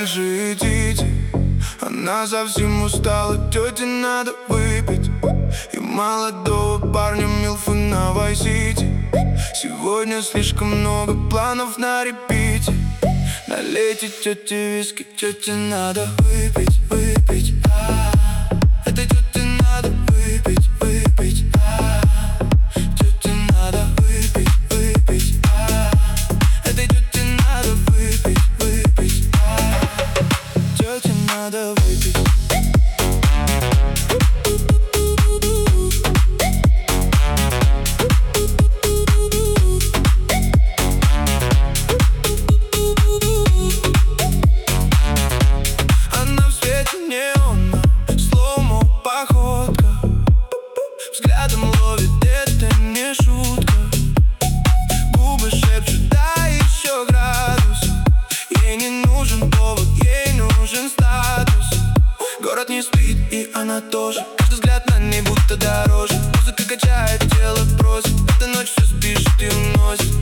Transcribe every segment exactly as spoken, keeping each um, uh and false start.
Большие дети, она совсем устала, тете надо выпить. И молодого парня милфы на Вайс-Сити. Сегодня слишком много планов на репите. Налейте тете виски, тете надо выпить, выпить. А-а-а. Этой тете надо выпить, выпить. А-а-а. Тете надо выпить, выпить. А-а-а. Этой тете надо выпить, выпить. А-а-а. Тете надо выпить. Взглядом ловит, это не шутка. Губы шепчут, да еще градус. Ей не нужен повод, ей нужен статус. Город не спит, и она тоже. Каждый взгляд на ней будто дороже. Музыка качает, тело просит. Эта ночь все спишет и уносит.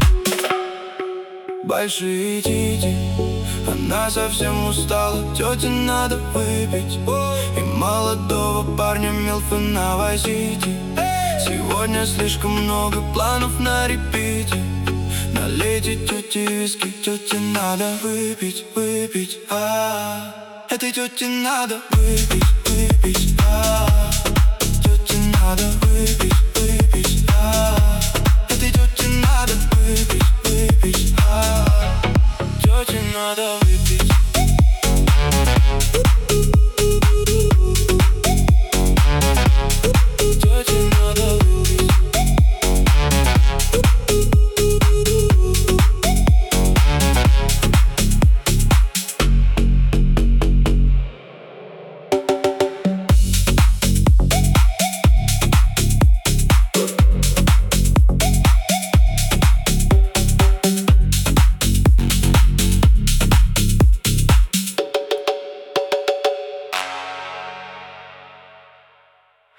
Большие тити, она совсем устала, тете надо выпить. И молодого парня милфы на Вайс-Сити. Сегодня слишком много планов на репите. Налейте тете виски, тете надо выпить, выпить. А-а-а. Этой тете надо выпить, выпить. А-а-а. Тете надо выпить, выпить. А-а-а. Этой тете надо выпить, выпить. А-а-а. Тете надо выпить.